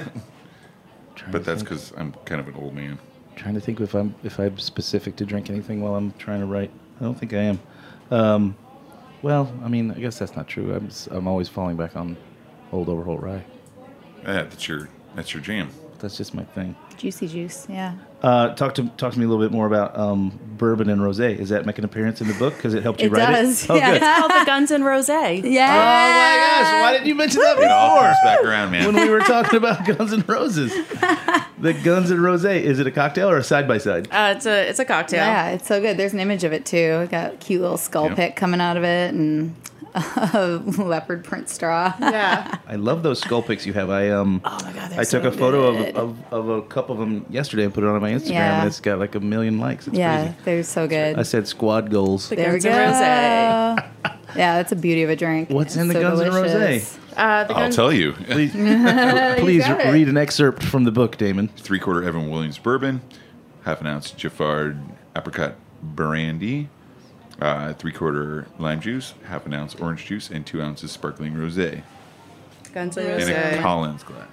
Trying But to that's think- because I'm kind of an old man. Trying to think if I'm if I'm specific to drink anything while I'm trying to write. I don't think I am. Um, well, I mean, I guess that's not true. I'm s- I'm always falling back on Old Overholt Rye. Yeah, that's your that's your jam. That's just my thing. Juicy juice, yeah. Uh, talk to talk to me a little bit more about um, bourbon and rosé. Is that make an appearance in the book because it helped you It write does, it? Oh, yeah. good. it's called the Guns and Rosé. Yeah. Oh my gosh! Why didn't you mention that It all comes before? back around, man. When we were talking about Guns N' Roses, the Guns N' Rosé. Is it a cocktail or a side by side? Uh, it's a it's a cocktail. Yeah, it's so good. There's an image of it too. We got a cute little skull Yeah. pick coming out of it and a leopard print straw. Yeah. I love those skull pics you have. I um, Oh my god, they're I took so a photo of, good. of, of a couple of them yesterday and put it on my Instagram, Yeah. and it's got like a million likes. It's Yeah, crazy. they're so good. I said squad goals. The there we Guns go. and Rosé. Yeah, that's a beauty of a drink. What's It's in the so Guns N' delicious. Uh, the I'll Guns- tell you. Please, please got it. read an excerpt from the book, Damon. Three quarter Evan Williams bourbon, half an ounce Giffard apricot brandy, uh, three quarter lime juice, half an ounce orange juice, and two ounces sparkling rosé Guns and in a Rosé. Collins glass.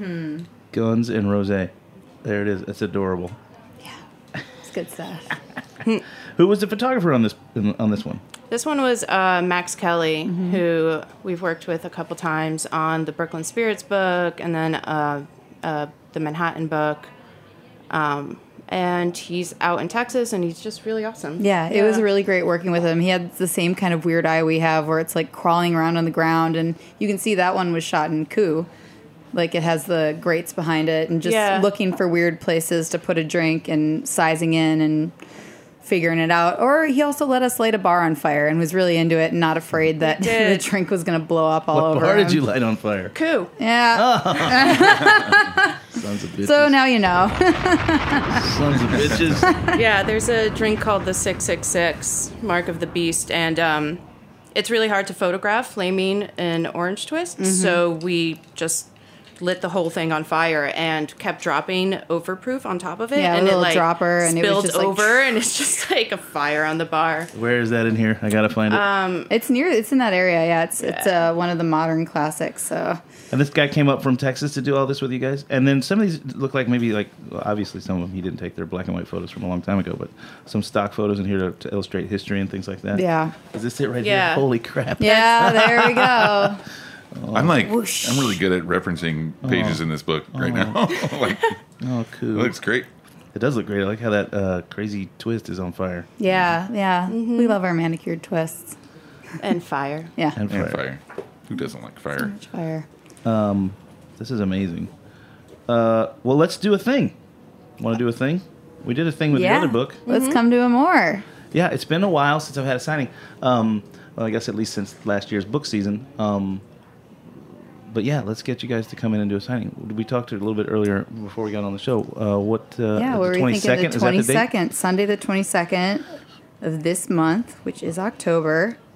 Guns and Rosé. There it is. It's adorable. It's good stuff. Who was the photographer on this on this one? This one was uh, Max Kelly, who we've worked with a couple times on the Brooklyn Spirits book and then uh, uh, the Manhattan book. Um, and he's out in Texas, and he's just really awesome. Yeah, it was really great working with him. He had the same kind of weird eye we have where it's like crawling around on the ground, and you can see that one was shot in Coup. Like it has the grates behind it, and just Yeah. looking for weird places to put a drink and sizing in and figuring it out. Or he also let us light a bar on fire and was really into it and not afraid that the did. drink was going to blow up all What over bar him. did you light on fire? Coup. Yeah. Sons of bitches. So now you know. Sons of bitches. Yeah, there's a drink called the six six six, Mark of the Beast, and um, it's really hard to photograph flaming an orange twist, so we just lit the whole thing on fire and kept dropping overproof on top of it, Yeah, a and little it like dropper, and it was spilled just, like, over, and it's just like a fire on the bar. Where is that in here? I gotta find it. It's near, it's in that area. Yeah, it's it's uh, one of the modern classics. So And this guy came up from Texas to do all this with you guys. And then some of these look like maybe like well, obviously some of them he didn't take their black and white photos from a long time ago, but some stock photos in here to, to illustrate history and things like that. yeah, Is this it right Yeah. here? Holy crap! yeah. There we go. I'm like, Whoosh. I'm really good at referencing pages in this book right now. Like, Oh, it cool. looks great. It does look great. I like how that uh, crazy twist is on fire. Yeah, yeah. We love our manicured twists. And fire. Yeah, And And fire. fire. Who doesn't like fire? much fire. This is amazing. Uh, well, let's do a thing. Want to do a thing? We did a thing with Yeah. the other book. Let's come to a more. Yeah, it's been a while since I've had a signing. Um, well, I guess at least since last year's book season. Um, but yeah, let's get you guys to come in and do a signing. We talked a little bit earlier before we got on the show. Uh, what? Uh, Yeah, the what were you thinking? The Is that the date? twenty-second, Sunday the twenty-second of this month, which is October.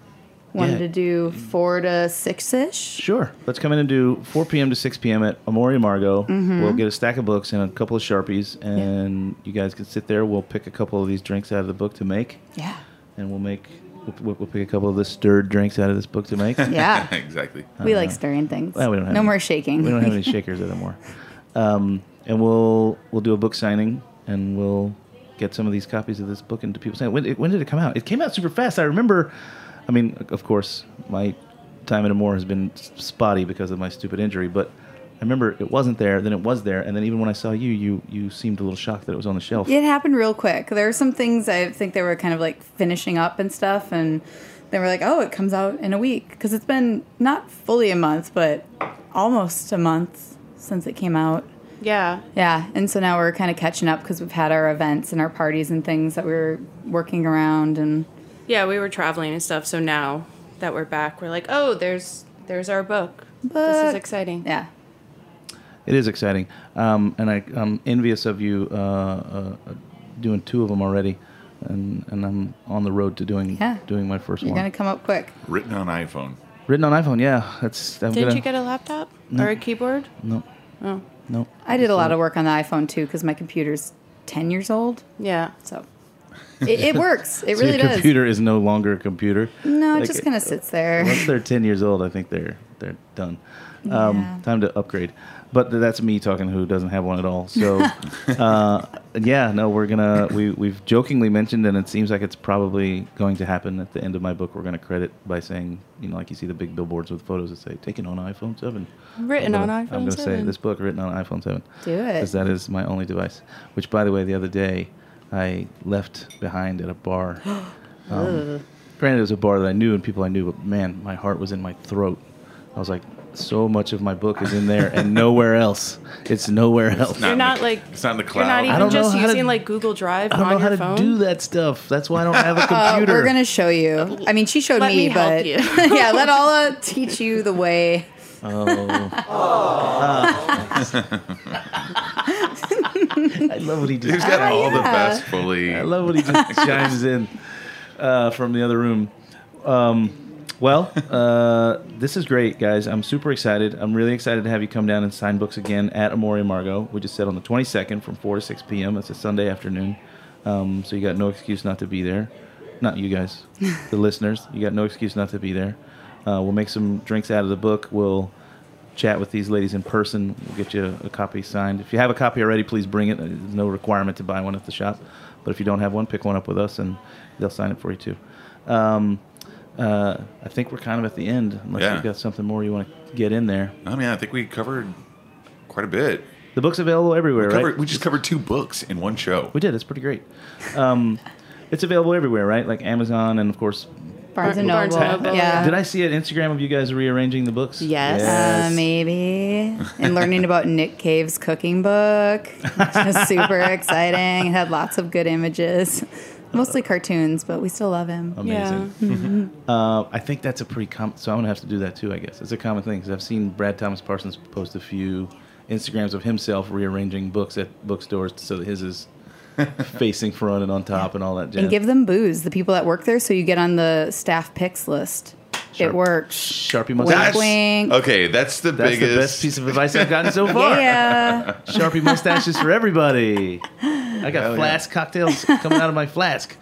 wanted Yeah. to do four to six-ish. Sure. Let's come in and do four p.m. to six p.m. at Amore Margot. Mm-hmm. We'll get a stack of books and a couple of Sharpies, and you guys can sit there. We'll pick a couple of these drinks out of the book to make, Yeah. and we'll make we'll, we'll pick a couple of the stirred drinks out of this book to make. Yeah. exactly. We like stirring things. Well, we don't have no any- more shaking. We don't have any shakers anymore. Um, and we'll we'll do a book signing, and we'll get some of these copies of this book into people's hands. When, when did it come out? It came out super fast. I remember. I mean, of course, my time at Amore has been s- spotty because of my stupid injury, but I remember it wasn't there, then it was there, and then even when I saw you, you you seemed a little shocked that it was on the shelf. It happened real quick. There were some things I think they were kind of like finishing up and stuff, and they were like, oh, it comes out in a week. Because it's been not fully a month, but almost a month since it came out. Yeah. Yeah, and so now we're kind of catching up because we've had our events and our parties and things that we were working around, and Yeah, we were traveling and stuff, so now that we're back, we're like, oh, there's there's our book. This is Book. exciting. yeah. It is exciting, um, and I, I'm envious of you uh, uh, doing two of them already, and, and I'm on the road to doing Yeah. doing my first You're one. going to come up quick. Written on iPhone. Written on iPhone, yeah. That's I'm Didn't gonna, you get a laptop or a keyboard? no, Oh, no. I did a lot of work on the iPhone too because my computer's ten years old, yeah. so it, it works. It So really your does. computer is no longer a computer. No, it Like, just kind of sits there. Once they're ten years old, I think they're they're done. Um, Yeah. Time to upgrade. But that's me talking who doesn't have one at all. So, uh, yeah, no, we're gonna we we've jokingly mentioned, and it seems like it's probably going to happen at the end of my book. We're gonna credit by saying, you know, like you see the big billboards with photos that say "taken on iPhone seven." Written I'm on gonna- iPhone I'm gonna say seven. this book written on iPhone seven. Do it. Because that is my only device. Which, by the way, the other day I left behind at a bar. Um, granted, it was a bar that I knew and people I knew, but man, my heart was in my throat. I was like, so much of my book is in there and nowhere else. It's nowhere else. Not You're in not the- like it's not in the You're cloud. not I even don't know just how to- using like Google Drive I don't on know how your to phone. do that stuff. That's why I don't have a Uh, computer. we're gonna show you. I mean, she showed Let me, me help but you. yeah, let Alla teach you the way. I love what he He's just. got Ah, all the yeah. best fully. I love when he just chimes in uh, from the other room. Um, well, uh, this is great, guys. I'm super excited. I'm really excited to have you come down and sign books again at Amore Margot. We just said on the twenty-second from four to six p.m. It's a Sunday afternoon. Um, so you got no excuse not to be there. Not you guys, the listeners. You got no excuse not to be there. Uh, we'll make some drinks out of the book. We'll chat with these ladies in person. We'll get you a, a copy signed. If you have a copy already, please bring it. There's no requirement to buy one at the shop. But if you don't have one, pick one up with us, and they'll sign it for you too. Um, uh, I think we're kind of at the end, unless Yeah. you've got something more you want to get in there. I mean, I think we covered quite a bit. The book's available everywhere, We, right? covered, we just covered two books in one show. We did. It's pretty great. Um, it's available everywhere, right? Like Amazon and, of course, Barnes and Barnes Noble. and Noble. Yeah. did I see an Instagram of you guys rearranging the books? Yes. Uh, maybe. And learning about Nick Cave's cooking book. Which was super exciting. It had lots of good images. Mostly cartoons, but we still love him. Amazing. Uh, I think that's a pretty common. So I'm gonna have to do that too. I guess it's a common thing because I've seen Brad Thomas Parsons post a few Instagrams of himself rearranging books at bookstores so that his is facing front and on top and all that jazz. And give them booze, the people that work there, so you get on the staff picks list. Sharp- It works. Sharpie Wink, mustache. wink. Okay, that's the That's biggest. the best piece of advice I've gotten so far. Yeah. Sharpie mustaches for everybody. I got Hell yeah. flask cocktails coming out of my flask.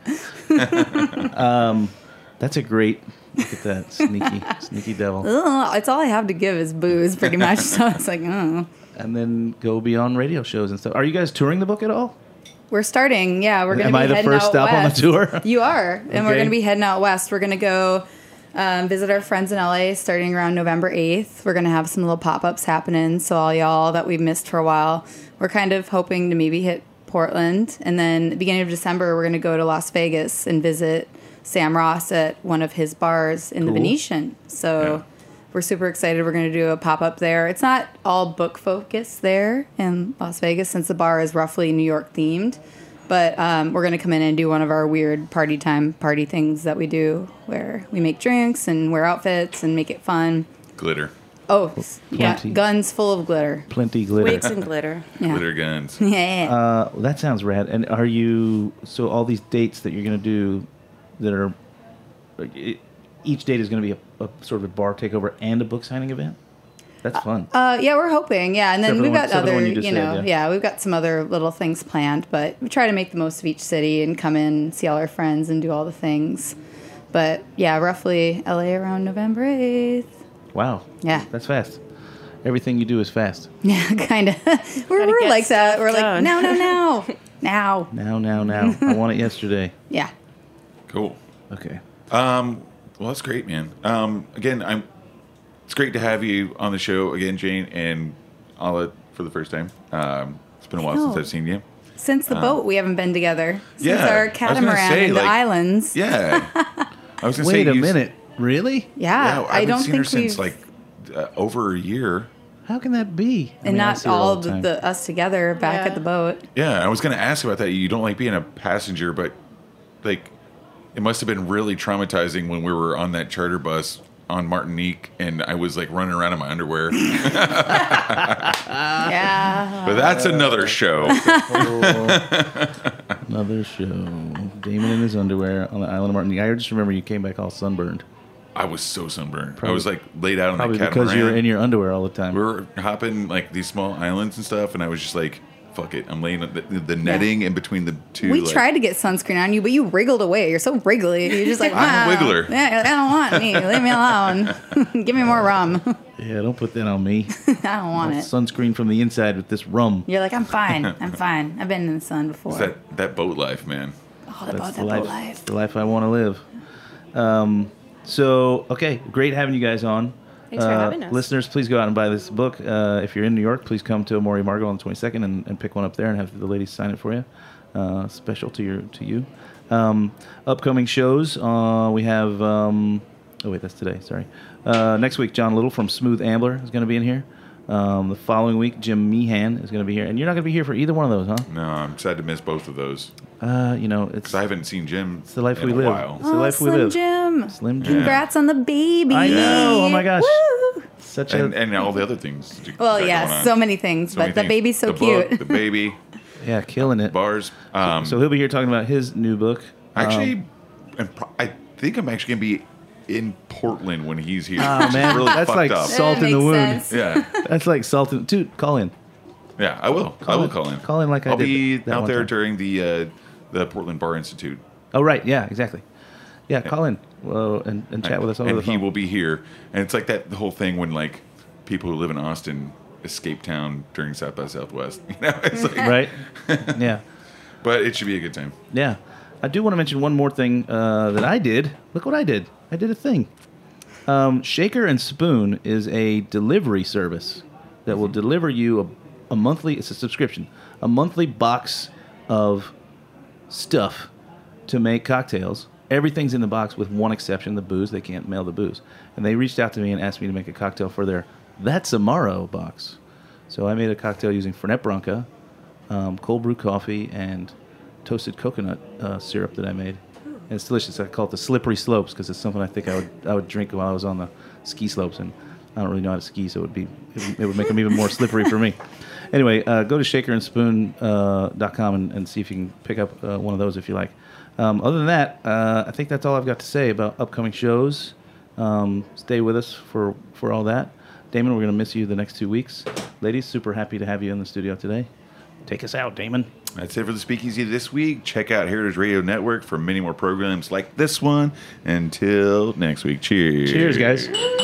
um, that's a great. Look at that sneaky, sneaky devil. Ugh, it's all I have to give is booze, pretty much. So it's like, oh. And then go be on radio shows and stuff. Are you guys touring the book at all? We're starting. Yeah, we're going to Am be I the heading first out stop on the west. tour? You are, and we're Okay. going to be heading out west. We're going to go um, visit our friends in L A starting around November eighth. We're going to have some little pop-ups happening. So all y'all that we've missed for a while, we're kind of hoping to maybe hit Portland, and then the beginning of December we're going to go to Las Vegas and visit Sam Ross at one of his bars in the Cool. Venetian. So. Yeah. We're super excited. We're going to do a pop-up there. It's not all book focused there in Las Vegas since the bar is roughly New York themed. But um, we're going to come in and do one of our weird party time party things that we do where we make drinks and wear outfits and make it fun. Glitter. Oh, yeah, Plenty. guns full of glitter. Plenty glitter. Weights and glitter. Yeah. Glitter guns. Yeah. Uh, well, that sounds rad. And are you so all these dates that you're going to do that are e- each date is going to be a, a sort of a bar takeover and a book signing event? That's fun. Uh, yeah, we're hoping. Yeah, and then Except for we've the one- got except for the other, one you you, just said, know, yeah. yeah. we've got some other little things planned, but we try to make the most of each city and come in, see all our friends, and do all the things. But yeah, roughly L A around November eighth. Wow. Yeah. That's fast. Everything you do is fast. Yeah, kind of. we're Gotta we're get like that. stuff We're like, done. no, no, no, now. Now, now, now. I want it yesterday. Yeah. Cool. Okay. Um, well, that's great, man. Um, again, I'm. It's great to have you on the show again, Jane and Ala, for the first time. Um, it's been a while since Oh. I've seen you. Since the boat, we haven't been together. Since yeah, I our was gonna catamaran say, in the like- islands. Yeah. I was gonna say Wait a you- minute. Really? Yeah, Yeah, I I haven't don't seen think her since we've, like uh, over a year. How can that be? I and mean, I not see her all the of time. the us together back Yeah. at the boat. Yeah, I was gonna ask about that. You don't like being a passenger, but like, it must have been really traumatizing when we were on that charter bus on Martinique, and I was like running around in my underwear. Yeah. But that's another show. Another show. Damon in his underwear on the island of Martinique. I just remember you came back all sunburned. I was so sunburned. I Probably- was like laid out on Probably that because catamaran. you were in your underwear all the time. we were hopping like these small islands and stuff, and I was just like, "Fuck it!" I'm laying the, the netting in between the two. We like, tried to get sunscreen on you, but you wriggled away. You're so wriggly. You're just like, I'm a wow. wiggler. Yeah, I don't want me. Leave me alone. Give me more rum. Yeah, don't put that on me. I don't want it. Sunscreen from the inside with this rum. You're like, I'm fine. I'm fine. I've been in the sun before. It's that that boat life, man. oh, the That's boat, the that life, boat life. the life I want to live. Um, so, okay, great having you guys on. Thanks for Uh, having us. Listeners, please go out and buy this book. Uh, if you're in New York, please come to Amori Margo on the twenty-second and, and pick one up there and have the ladies sign it for you. Uh, special to your to you. Um, upcoming shows, uh, we have... Um, oh, wait, that's today. Sorry. Uh, next week, John Little from Smooth Ambler is going to be in here. Um, the following week, Jim Meehan is going to be here. And you're not going to be here for either one of those, huh? No, I'm sad to miss both of those Uh, you know, it's, because I haven't seen Jim it's the life in we a live. while. It's the Oh, life we Slim live. Jim. Slim Jim. Congrats on the baby. I know. Oh my gosh. Woo! Such a And, and all the other things. that you Well, got yeah, going on. so many things, So but many the things. baby's so the cute. Book, the baby, yeah, killing it. bars. Um, So he'll be here talking about his new book. actually, Um, and pro- I think I'm actually gonna be in Portland when he's here. oh which is man, really that's fucked like up. salt That in the makes wound. sense. Yeah, That's like salt in. Dude, call in. yeah, I will. Call I will in- call in. call in like I I'll did be that out one there time. during the uh, the Portland Bar Institute. Oh right, yeah, exactly. Yeah, call in Well, and, and chat with us over and the he phone. will be here. And it's like that the whole thing when like people who live in Austin escape town during South by Southwest. You know, it's like, Right? Yeah, but it should be a good time. yeah. I do want to mention one more thing uh, that I did. Look what I did. I did a thing. Um, Shaker and Spoon is a delivery service that will deliver you a, a monthly. It's a subscription, a monthly box of stuff to make cocktails. Everything's in the box with one exception: the booze. They can't mail the booze. And they reached out to me and asked me to make a cocktail for their That's Amaro box. So I made a cocktail using Fernet Branca, um, cold brew coffee, and toasted coconut uh, syrup that I made. And it's delicious. I call it the Slippery Slopes because it's something I think I would I would drink while I was on the ski slopes, and I don't really know how to ski, so it would be it would, it would make them even more slippery for me. Anyway, uh, go to shaker and spoon dot com and, and see if you can pick up uh, one of those if you like. Um, other than that, uh, I think that's all I've got to say about upcoming shows. Um, stay with us for, for all that. Damon, we're going to miss you the next two weeks. Ladies, super happy to have you in the studio today. Take us out, Damon. That's it for the Speakeasy this week. Check out Heritage Radio Network for many more programs like this one. Until next week, cheers. Cheers, guys.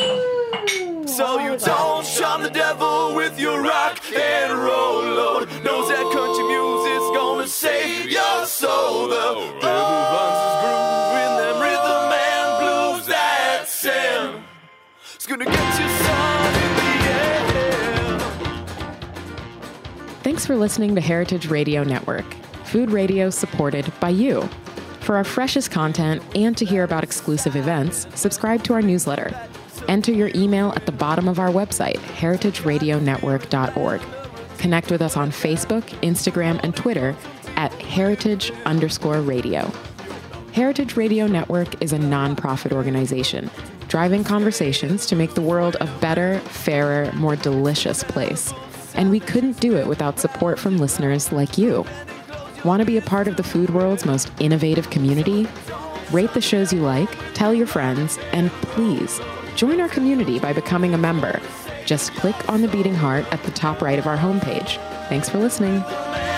So you don't shun the devil with your rock and roll load. Knows that country music's gonna save your soul. The devil runs his groove in them rhythm and blues that sound. It's gonna get you sun in the air. Thanks for listening to Heritage Radio Network, food radio supported by you. For our freshest content and to hear about exclusive events, subscribe to our newsletter. Enter your email at the bottom of our website, heritage radio network dot org. Connect with us on Facebook, Instagram, and Twitter at heritage underscore radio. Heritage Radio Network is a nonprofit organization driving conversations to make the world a better, fairer, more delicious place. And we couldn't do it without support from listeners like you. Want to be a part of the food world's most innovative community? Rate the shows you like, tell your friends, and please join our community by becoming a member. Just click on the beating heart at the top right of our homepage. Thanks for listening.